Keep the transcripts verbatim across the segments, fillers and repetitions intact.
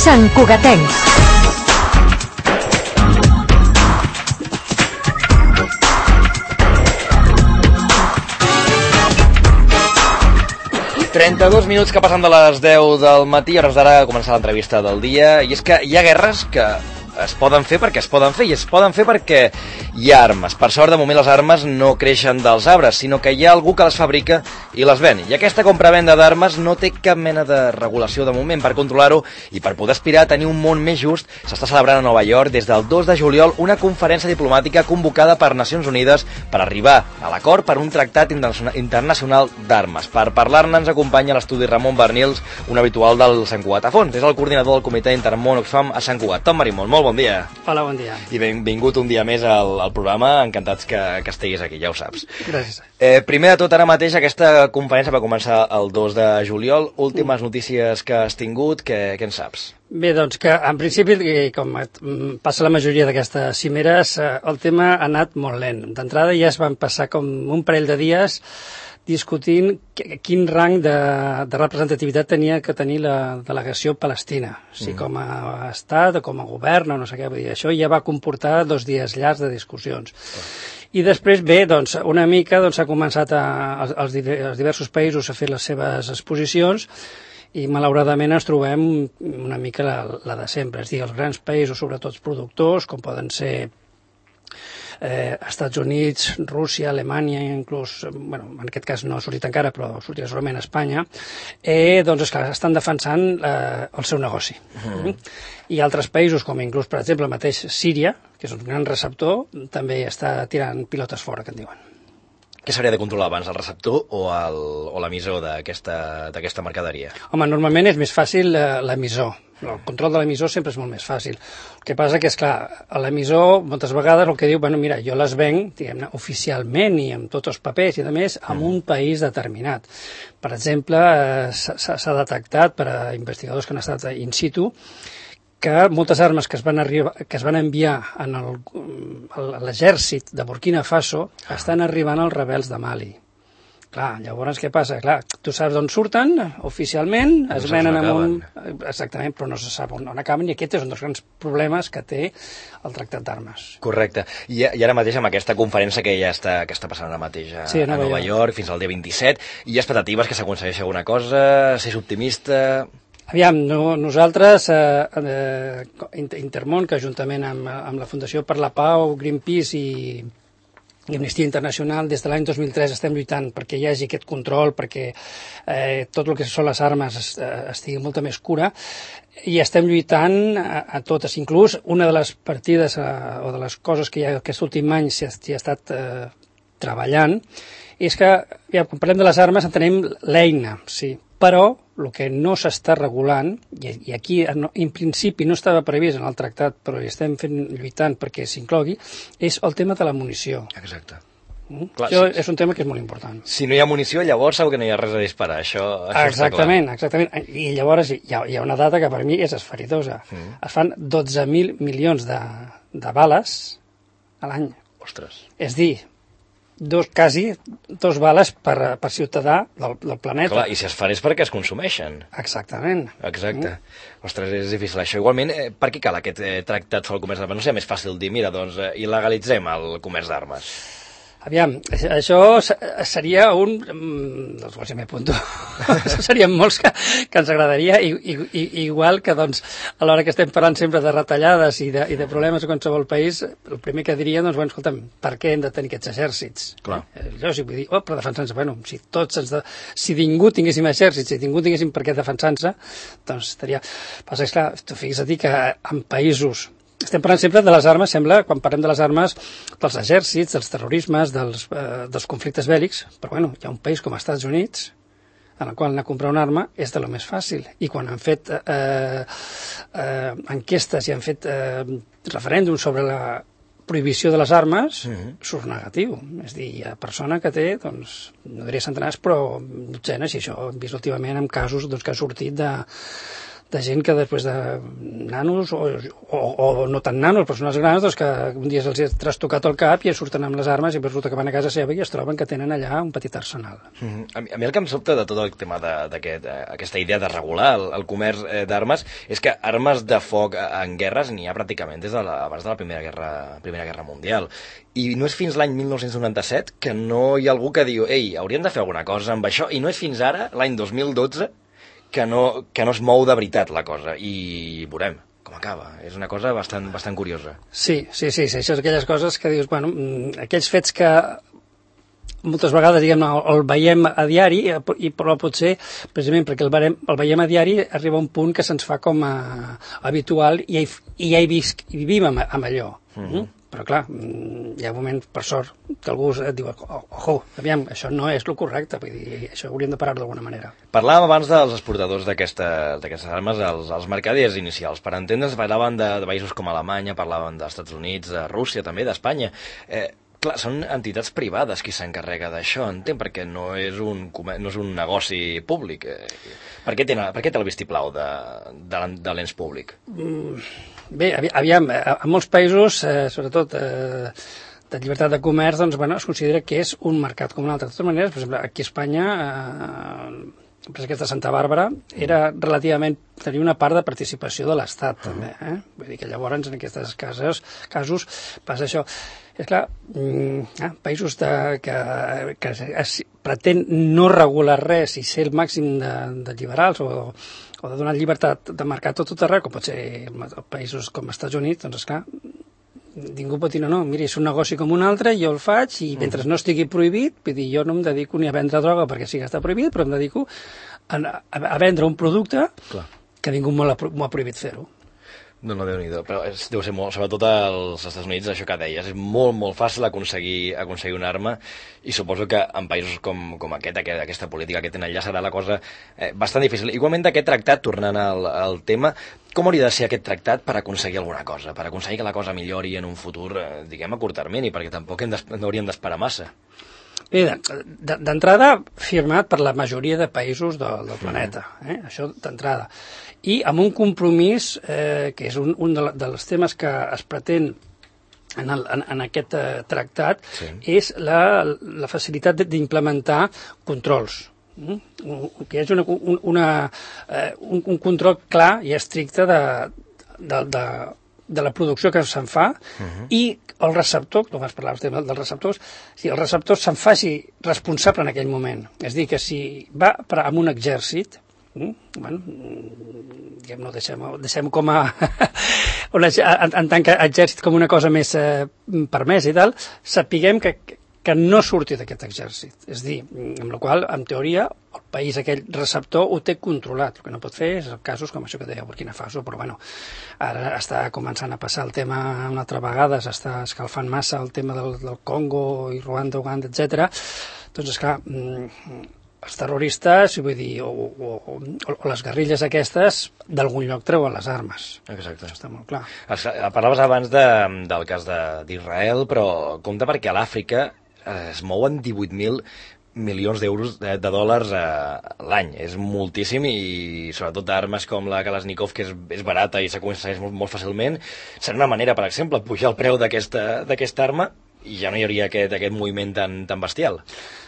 Sant Cugatencs. trenta-dos minuts que passen de les deu del matí, a hores d'ara començar l'entrevista del dia, i és que hi ha guerres que es poden fer perquè es poden fer, i es poden fer perquè hi ha armes. Per sort, de moment, les armes no creixen dels arbres, sinó que hi ha algú que les fabrica i les ven. I aquesta compra-venda d'armes no té cap mena de regulació de moment. Per controlar-ho i per poder aspirar a tenir un món més just, s'està celebrant a Nova York des del dos de juliol una conferència diplomàtica convocada per Nacions Unides per arribar a l'acord per un tractat internacional d'armes. Per parlar-ne ens acompanya a l'estudi Ramon Barnils, un habitual del Sant Cugat a Fons. És el coordinador del comitè Intermón Oxfam a Sant Cugat. Tom Marimón, molt bon dia. Hola, bon dia. I benvingut un dia més al, al programa, encantats que, que estiguis aquí, ja ho saps. Gràcies. Eh, primer de tot, ara mateix, aquesta conferència va començar el dos de juliol. Últimes mm. notícies que has tingut, què, què en saps? Bé, doncs que en principi, com passa la majoria d'aquestes cimeres, el tema ha anat molt lent. D'entrada ja es van passar com un parell de dies discutint quin rang de, de representativitat tenia que tenir la delegació palestina, si mm. com a estat o com a govern o no sé què, vull dir, això ja va comportar dos dies llargs de discussions. Oh. I després, bé, doncs, una mica doncs, s'ha començat a, als, als diversos països a fer les seves exposicions i malauradament ens trobem una mica la, la de sempre, és a dir, els grans països, sobretot productors, com poden ser Eh, Estats Units, Rússia, Alemanya, inclús, bueno, en aquest cas no ha sortit encara, però sortirà segurament a Espanya, eh, doncs, esclar, estan defensant eh, el seu negoci. Mm. I altres països, com inclús, per exemple, el mateix Síria, que és un gran receptor, també està tirant pilotes fora, que en diuen. Què s'hauria de controlar abans, el receptor o el, o l'emissor d'aquesta d'aquesta mercaderia? Home, normalment és més fàcil eh, l'emissor. El control de l'emissor sempre és molt més fàcil. El que passa que, és clar, l'emissor moltes vegades el que diu, bueno, mira, jo les venc, diguem-ne, oficialment i amb tots els papers i a més, en mm. un país determinat. Per exemple, eh, s'ha detectat per a investigadors que han estat in situ que moltes armes que es van, arribar, que es van enviar en el, a l'exèrcit de Burkina Faso ah. estan arribant als rebels de Mali. Clar, llavors què passa? Clar, tu saps d'on surten oficialment, no es venen amb un... Exactament, però no se sap on, on acaben, i aquest és un dels grans problemes que té el tractat d'armes. Correcte. I, i ara mateix amb aquesta conferència que ja està, que està passant ara mateix a, sí, a Nova, a Nova York. York fins al dia vint-i-set, hi ha expectatives que s'aconsegueixi alguna cosa, ser optimista... Aviam, no, nosaltres, eh, eh, Intermón, que juntament amb, amb la Fundació per la Pau, Greenpeace i... i Amnistia Internacional, des de l'any dos mil tres estem lluitant perquè hi hagi aquest control, perquè eh, tot el que són les armes es, eh, estigui molta més cura, i estem lluitant a, a totes. Inclús una de les partides eh, o de les coses que ja aquest últim any s'hi ha, ha estat eh, treballant és que, ja, quan parlem de les armes entenem l'eina, sí, però el que no s'està regulant, i, i aquí en, en principi no estava previst en el tractat, però hi estem fent, lluitant perquè s'inclogui, és el tema de la munició. Exacte. Mm? Clar, això sí. És un tema que és molt important. Si no hi ha munició, llavors segur que no hi ha res a disparar, això, això exactament, exactament. I llavors hi ha, hi ha una data que per mi és esferidosa. Mm. Es fan dotze mil milions de, de bales a l'any. Ostres. És dir, dos, quasi dos bales per, per ciutadà del, del planeta. Clar, i si es fa és perquè es consumeixen. Exactament. Exacte. Mm. Ostres, és difícil això. Igualment, eh, per què cal aquest eh, tractat sobre el comerç d'armes? No sé, més fàcil dir, mira, doncs, eh, il·legalitzem el comerç d'armes. Aviam, això seria un... Doncs quals ja m'he apunto. Això serien molts que, que ens agradaria, i, i, igual que, doncs, a l'hora que estem parlant sempre de retallades i de, i de problemes a qualsevol país, el primer que diria, doncs, bueno, escolta'm, per què hem de tenir aquests exèrcits? Clar. Eh, jo sí vull dir, oh, però defensant-se, bueno, si tots ens de... si ningú tinguéssim exèrcits, si ningú tinguéssim per què defensant-se, doncs estaria... Passa que, clar, tu fixa't que en països... Estem parlant sempre de les armes, sembla, quan parlem de les armes, dels exèrcits, dels terrorismes, dels, eh, dels conflictes bèl·lics, però bueno, hi ha un país com els Estats Units en el qual anar a comprar una arma és de lo més fàcil. I quan han fet eh, eh, enquestes i han fet eh, referèndums sobre la prohibició de les armes, mm-hmm. surt negatiu. És a dir, hi ha persona que té, doncs, no diria centenars, però dotzenes, i això hem vist últimament en casos doncs, que ha sortit de de gent que després de nanos, o, o, o no tan nanos, persones grans, doncs que un dia se'ls ha trastocat el cap i surten amb les armes i resulta que van a casa seva i es troben que tenen allà un petit arsenal. Mm-hmm. A, mi, a mi el que em sobta de tot el tema d'aquesta idea de regular el, el comerç eh, d'armes és que armes de foc en guerres n'hi ha pràcticament des de la, abans de la Primera Guerra, Primera Guerra Mundial. I no és fins l'any mil nou-cents noranta-set que no hi ha algú que diu ei, hauríem de fer alguna cosa amb això, i no és fins ara, l'any dos mil dotze, que no, que no es mou de veritat la cosa, i veurem com acaba. És una cosa bastant, bastant curiosa. Sí, sí, sí, sí, això és aquelles coses que dius, bueno, aquells fets que moltes vegades, diguem, el, el veiem a diari, i però potser, precisament perquè el veiem, el veiem a diari, arriba un punt que se'ns fa com a, habitual i ja hi, i ja hi visc, i vivim amb, amb allò. Mm-hmm. mm? Però clar, hi ha un moment, per sort, que algú et diu, ojo, aviam, això no és el correcte, vull dir, això hauríem de parar-ho d'alguna manera. Parlàvem abans dels exportadors d'aquestes armes, els, els mercaders inicials. Per entendre'ns, parlaven de, de països com Alemanya, parlaven dels Estats Units, de Rússia, també d'Espanya. Eh, clar, són entitats privades qui s'encarrega d'això, entenc, perquè no és un, no és un negoci públic. Eh, per, què té, per què té el vistiplau de, de, de l'ens públic? Mm. Bé, aviam, en molts països, eh, sobretot eh, de llibertat de comerç, doncs, bueno, es considera que és un mercat com un altre. De totes maneres, per exemple, aquí a Espanya, eh, l'empresa aquesta de Santa Bàrbara, era relativament, tenia una part de participació de l'Estat, també. Eh? Vull dir que llavors, en aquestes cases, casos, passa això. És clar, eh, països de, que, que es pretén no regular res i ser el màxim de, de liberals o, o de donar llibertat de mercat a tot arreu, com pot ser països com els Estats Units, doncs esclar, ningú pot dir, no, no, mira, és un negoci com un altre, jo el faig, i mentre no estigui prohibit, vull dir, jo no em dedico ni a vendre droga perquè sí que està prohibit, però em dedico a, a, a vendre un producte Clar. que ningú m'ho ha prohibit fer-ho. No, no, Déu-n'hi-do, però és, deu ser molt, sobretot als Estats Units, això que deies, és molt, molt fàcil aconseguir, aconseguir una arma, i suposo que en països com, com aquest, aquesta política que tenen allà, serà la cosa eh, bastant difícil. Igualment d'aquest tractat, tornant al, al tema, com hauria de ser aquest tractat per aconseguir alguna cosa, per aconseguir que la cosa millori en un futur, eh, diguem, a curt termini, perquè tampoc hem no hauríem d'esperar massa. Bé, d'entrada, firmat per la majoria de països del, del planeta, eh? Això d'entrada. I amb un compromís, eh, que és un, un de, dels temes que es pretén en, el, en, en aquest eh, tractat, sí. és la, la facilitat d'implementar controls. Mm? Que hi hagi una, una, eh, un, un control clar i estricte de, de, de, de la producció que se'n fa uh-huh. i el receptor, com vas parlar dels receptors, si el receptor se'n faci responsable en aquell moment. És a dir, que si va per, amb un exèrcit, mm, bueno, diguem, no, deixem, deixem com a en, en tant que exèrcit com una cosa més eh, permesa i tal, sapiguem que, que no surti d'aquest exèrcit. És a dir, amb la qual, en teoria, el país, aquell receptor, ho té controlat. El que no pot fer és casos com això que deia Burkina Faso, però bueno, ara està començant a passar el tema una altra vegada, s'està escalfant massa el tema del, del Congo i Ruanda, Uganda, etcètera. Doncs, esclar, els terroristes, vull dir, o, o, o, o les guerrilles aquestes, d'algun lloc treuen les armes. Exacte. Això està molt clar. Parlaves abans de, del cas d'Israel, però compte perquè a l'Àfrica es mouen divuit mil milions d'euros de, de dòlars a l'any. És moltíssim, i sobretot d'armes com la Kalashnikov, que és, és barata i s'aconsegueix molt, molt fàcilment. Serà una manera, per exemple, pujar el preu d'aquesta d'aquesta arma i ja no hi hauria aquest, aquest moviment tan, tan bestial.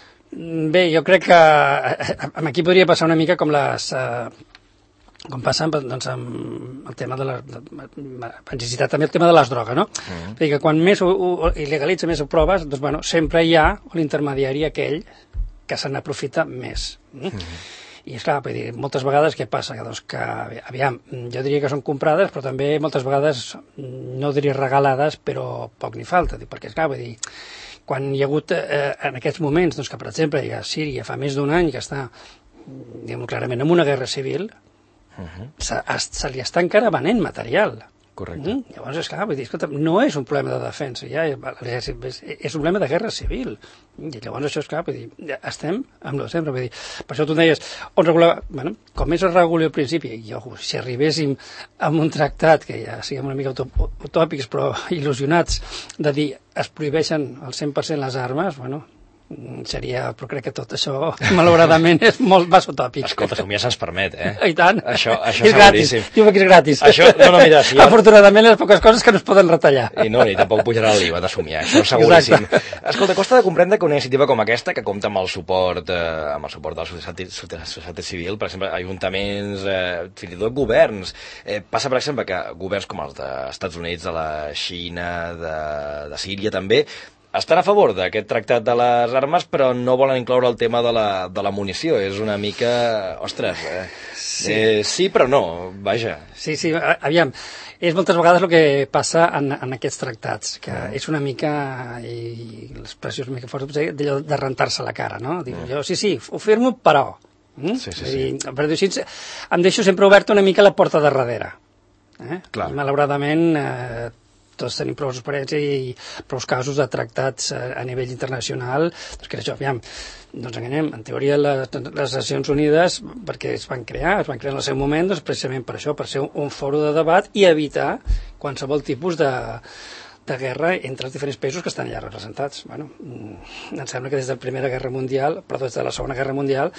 Bé, jo crec que aquí podria passar una mica com les... Eh, com passa doncs, amb el tema de la... Han citat també el tema de les drogues, no? Mm. És dir, que quan més ho, ho il·legalitza, més ho proves, doncs, bueno, sempre hi ha l'intermediari aquell que se n'aprofita més. Mm? Mm. I, esclar, vull dir, moltes vegades què passa? Que, doncs, que, aviam, jo diria que són comprades, però també moltes vegades, no diria regalades, però poc ni falta, perquè, esclar, vull dir, quan hi ha hagut eh, en aquests moments, doncs, que per exemple, a Síria fa més d'un any que està, diguem-ho clarament, en una guerra civil, uh-huh. se, se li està encara venent material. Correcte. Mm? Llavors, esclar, vull dir, escolta, no és un problema de defensa, ja, és, és, és un problema de guerra civil. I llavors això, esclar, vull dir, estem amb el sempre, vull dir, per això tu deies, on regular, bueno, com més es reguli al principi, i jo, si arribéssim a un tractat, que ja siguem una mica utòpics, però il·lusionats, de dir, es prohibeixen al cent per cent les armes, bueno, seria, però crec que tot això, malauradament, és molt massa utòpic. Escolta, somiar se'ns permet, eh? I tant. Això, això és seguríssim. gratis. Diu que és gratis. Això, no, no, mira, si ja... Afortunadament, les poques coses que no es poden retallar. I no, ni tampoc pujarà l'I V A de somiar, això seguríssim. Exacte. Escolta, costa de comprendre que una iniciativa com aquesta, que compta amb el suport, eh, amb el suport de la societat, societat civil, per exemple, ajuntaments, eh, fins i tot governs, eh, passa, per exemple, que governs com els dels Estats Units, de la Xina, de, de Síria també, estan a favor d'aquest tractat de les armes, però no volen incloure el tema de la, de la munició. És una mica... Ostres, eh? Sí. Eh, sí, però no, vaja. Sí, sí, aviam, és moltes vegades el que passa en, en aquests tractats, que mm. és una mica, i l'expressió és una mica forta, d'allò de rentar-se la cara, no? Diu, mm. jo, sí, sí, ho firmo, però... Mm? Sí, sí, sí. I, per dir així, em deixo sempre oberta una mica la porta de darrere. Eh? Clar. I, malauradament... Eh, tots tenim prou experiència i prou casos de tractats a nivell internacional, perquè això, aviam, no ens enganyem, en teoria les, les Nacions Unides, perquè es van crear, es van crear en el seu moment, doncs precisament per això, per ser un, un fòrum de debat i evitar qualsevol tipus de, de guerra entre els diferents països que estan allà representats. Bueno, em sembla que des de la Primera Guerra Mundial, però des de la Segona Guerra Mundial,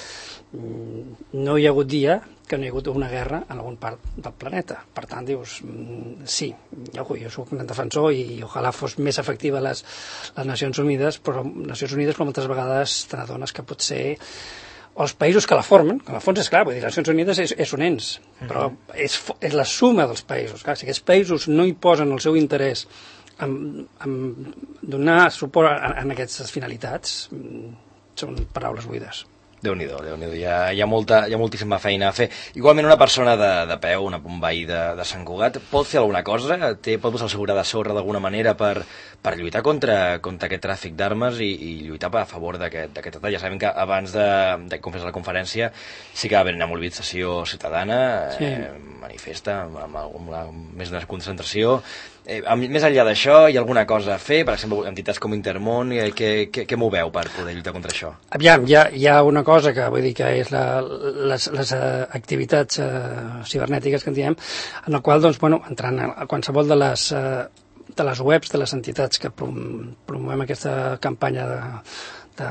no hi ha hagut dia que no hi ha hagut una guerra en algun part del planeta. Per tant, dius, sí, jo, jo soc un defensor i ojalà fos més efectiva les, les Nacions Unides, però Nacions Unides, però moltes vegades te n'adones que potser els països que la formen, que en el fons és clar, vull dir, les Nacions Unides és, és un ens, però és, és la suma dels països. Clar, si aquests països no hi posen el seu interès en, en donar suport a, a aquestes finalitats, són paraules buides. Déu-n'hi-do, Déu-n'hi-do. Hi ha, hi ha, molta, hi ha moltíssima feina a fer. Igualment, una persona de, de peu, una, un veí de, de Sant Cugat, pot fer alguna cosa? Té, pot posar el seu gra de sorra d'alguna manera per, per lluitar contra, contra aquest tràfic d'armes i, i lluitar a favor d'aquest tractat? Ja sabem que abans de, de com fes la conferència sí que va haver una mobilització ciutadana, sí. eh, manifesta, amb, amb, amb, amb més d'una concentració. Eh, més enllà d'això, hi ha alguna cosa a fer? Per exemple, entitats com Intermón, eh, què, què, què moveu per poder lluitar contra això? Aviam, hi ha, hi ha una cosa que vull dir que és la, les, les activitats eh, cibernètiques que en diem, en la qual, doncs, bueno, entrant a qualsevol de les, eh, de les webs de les entitats que prom promovem aquesta campanya de, de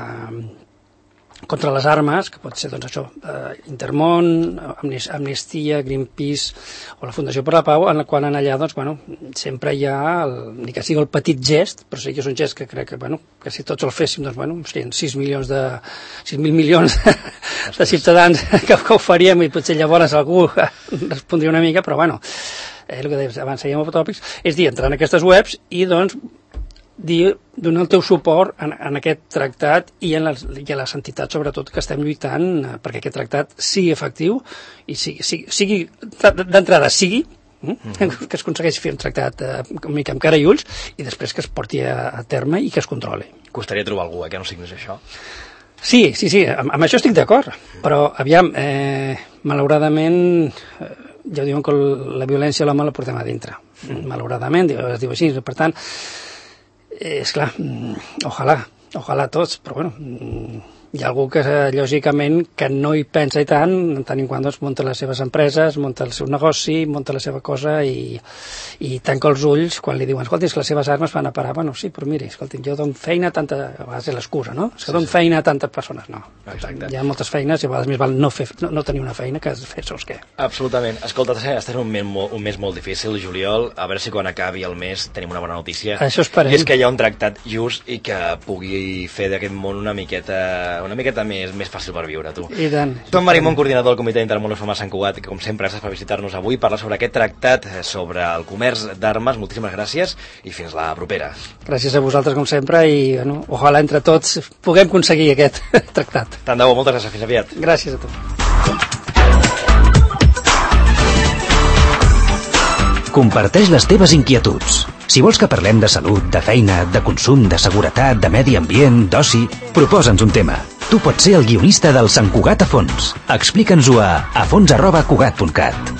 contra les armes, que pot ser doncs això, eh, Intermón, Amnistia, Greenpeace o la Fundació per la Pau, en la qual en allà doncs, bueno, sempre hi ha, el, ni que sigui el petit gest, però sí que és un gest que crec que, bueno, que si tots el féssim, doncs, bueno, serien sis milions de, sis mil milions de, de ciutadans que, que ho faríem i potser llavors algú respondria una mica, però bueno, eh, el que deies, abans sèiem tòpics, és dir, entrar en aquestes webs i doncs dir, donar el teu suport en, en aquest tractat i, en les, i a les entitats, sobretot, que estem lluitant eh, perquè aquest tractat sigui efectiu i sigui, sigui, sigui d'entrada sigui, eh, mm-hmm. que es aconsegueixi fer un tractat eh, una mica amb cara i ulls i després que es porti a, a terme i que es controli. Costaria trobar algú eh, que no signés això? Sí, sí, sí, amb, amb això estic d'acord, però aviam, eh, malauradament eh, ja diuen que la violència a l'home la portem a dintre, mm. malauradament, es diu així, per tant és clar, ojalà, ojalà tots, però bueno, hi ha algú que lògicament que no hi pensa i tant, en tant i quan doncs munta les seves empreses, munta el seu negoci, munta la seva cosa i, i tanca els ulls quan li diuen, escolta, és que les seves armes van a parar. Bueno, sí, però miri, escolta, jo dono feina a tanta, a vegades és l'excusa, no? És que dono feina a tantes persones, no. Exacte. Hi ha moltes feines i a vegades més val no, fer, no, no tenir una feina que fer sols què. Absolutament. Escolta, estàs en un mes, molt, un mes molt difícil, juliol, a veure si quan acabi el mes tenim una bona notícia. Això esperem. És que hi ha un tractat just i que pugui fer d'aquest món una miqueta una miqueta més, més fàcil per viure, tu. I tant. Tom Marimón, coordinador del Comitè Intermón a Sant Cugat, que com sempre gràcies per visitar-nos avui, parlar sobre aquest tractat sobre el comerç d'armes. Moltíssimes gràcies i fins la propera. Gràcies a vosaltres, com sempre, i bueno, ojalà entre tots puguem aconseguir aquest tractat. Tant de bo, moltes gràcies, fins aviat. Gràcies a tu. Comparteix les teves inquietuds. Si vols que parlem de salut, de feina, de consum, de seguretat, de medi ambient, d'oci, proposa'ns un tema. Tu pots ser el guionista del Sant Cugat a fons. Explica'ns-ho a afons arroba cugat punt cat.